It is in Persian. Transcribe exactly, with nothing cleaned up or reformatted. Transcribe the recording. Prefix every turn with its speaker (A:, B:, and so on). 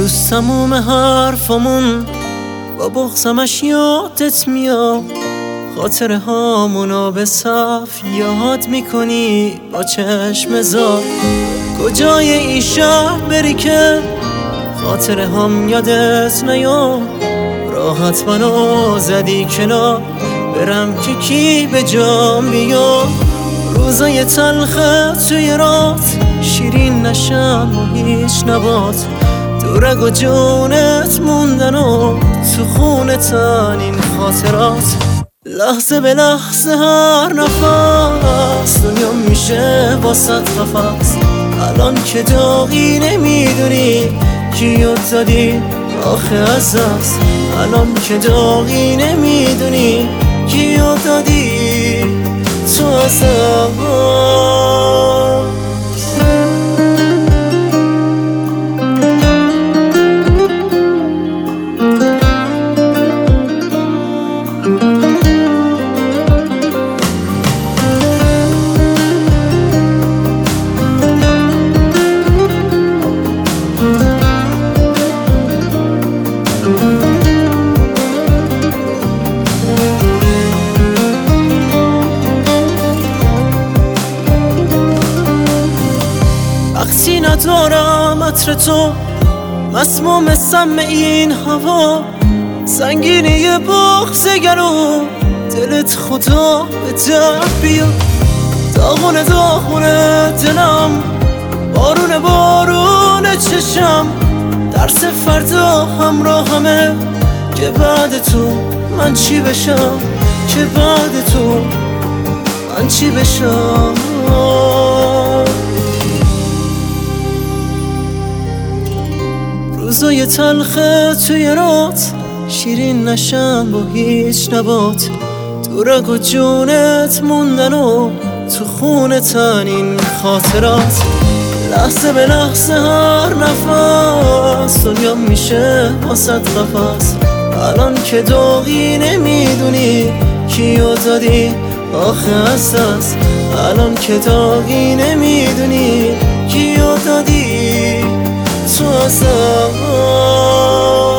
A: روز تموم حرفامون با بغضمش یادت میاد، خاطره هامونو به صف یاد میکنی با چشم زار. کجای این شهر بری که خاطره هم یادت نیاد؟ راحت منو زدی کنار، برم که کی به جام بیاد. روزای تلخت توی رات شیرین نشم و هیچ نبات، دورگ و جونت موندن و تو خونتن این خاطرات. لحظه به لحظه هر نفس دنیا میشه واسط قفس. الان که داغی نمیدونی کیو دادی آخه از دست. الان که داغی نمیدونی کیو دادی تو از دست. وقتی ندارم عطر تو، مسموم سم این هوا، سنگینی بغض گلو دلت خدا به در بیا. داغونه داغونه دلم، بارون بارون چشم، درس فردا همراهمه که بعد تو من چی بشم، که بعد تو من چی بشم. روزای تلخه توی رات شیرین نشن با هیچ نبات، دورگ و جونت موندن و تو خونتن این خاطرات. لحظه به لحظه هر نفس دنیا میشه واسط قفس. الان که داغی نمیدونی کیو دادی آخه از دست. الان که داغی نمیدونی کیو دادی تو از دست.